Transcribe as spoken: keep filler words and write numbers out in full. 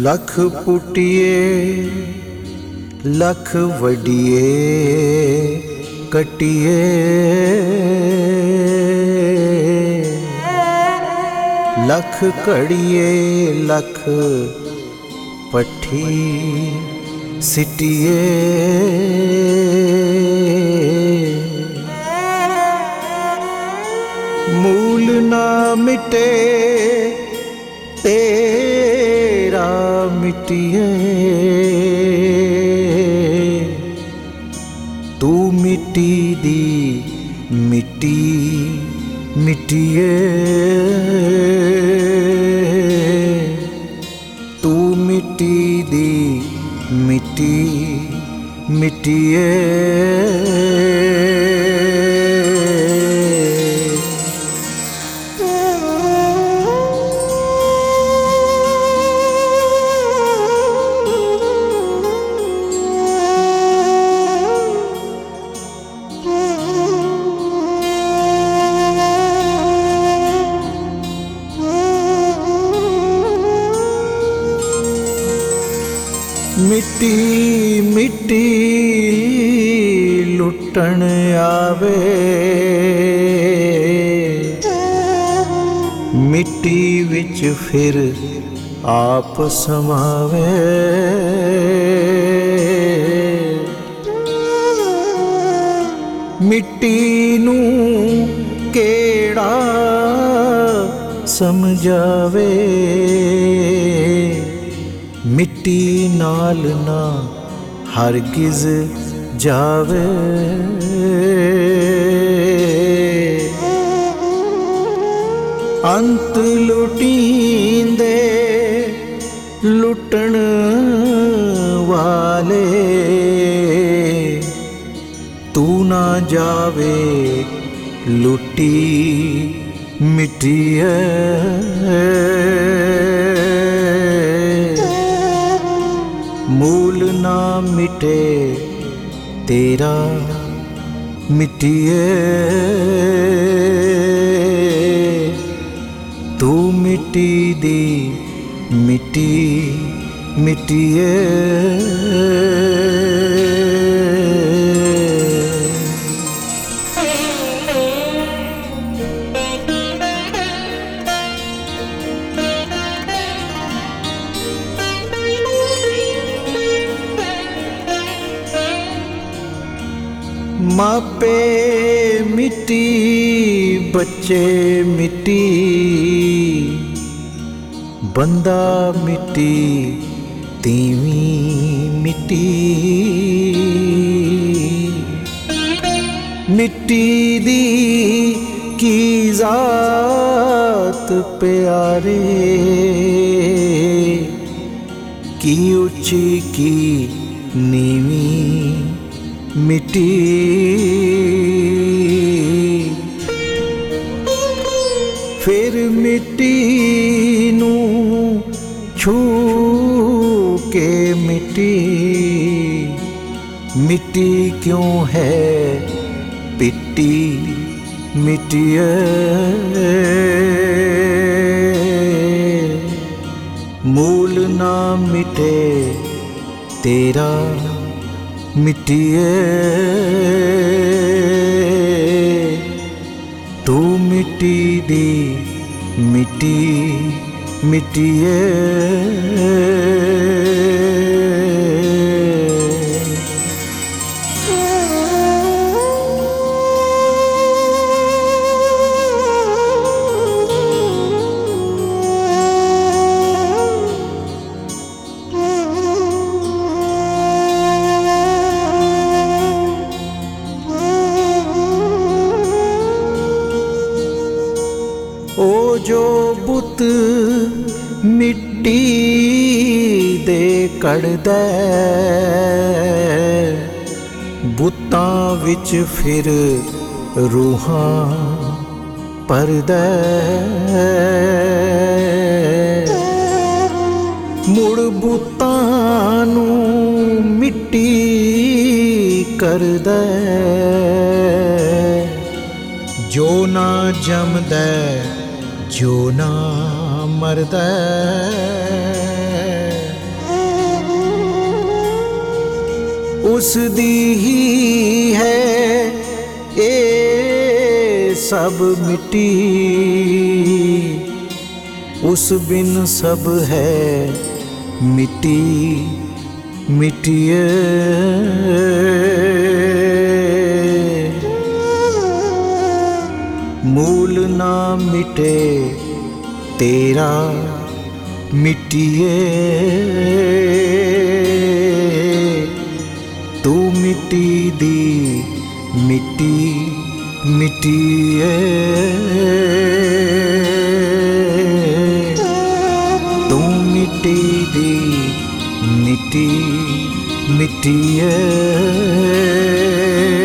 लख पुटिए लख वडिए कटिए, लख कड़िए लख पट्ठी सिटिए। मूल ना मिटे तेरा मिटिए, तू मिट्टी दी मिट्टी मिटिए, तू मिट्टी दी मिट्टी मिटिए। मिट्टी मिट्टी लुटन आवे, मिट्टी विच फिर आप समावे। मिट्टी नू केड़ा समझावे, मिट्टी नाल ना हरगिज जावे। अंत लुटींदे लुटन वाले, तू ना जावे लुटी मिटिए। मूल ना मिटे तेरा मिटिए, तू मिट्टी दी मिट्टी मिटिए। मापे मिट्टी बच्चे मिट्टी, बंदा मिट्टी तीवीं मिट्टी। मिट्टी दी की जात प्यारे, की उच्ची की नीवीं मिट्टी। फिर मिट्टी नू छू के मिट्टी, मिट्टी क्यों है पिट्टी मिटिए। मूल ना मिटे तेरा मिटिए, तू मिट्टी दी मिट्टी मिटिए। ओ जो बुत मिट्टी दे कढ़दा, बुतां विच फिर रूहां भरदा। मुड़ बुतां नू मिट्टी करदा, जो ना जमदा जो ना मरदा। ਉਸ ਦੀ ਹੀ ਹੈ ਇਹ ਸਭ ਮਿੱਟੀ, ਉਸ ਬਿਨ ਸਭ ਹੈ ਮਿੱਟੀ ਮਿੱਟੀਏ। ਮੂਲ ਨਾ ਮਿਟੇ ਤੇਰਾ ਮਿੱਟੀਏ, ਤੂੰ ਮਿੱਟੀ ਦੀ ਮਿੱਟੀ ਮਿੱਟੀਏ, ਤੂੰ ਮਿੱਟੀ ਦੀ ਮਿੱਟੀ ਮਿੱਟੀਏ।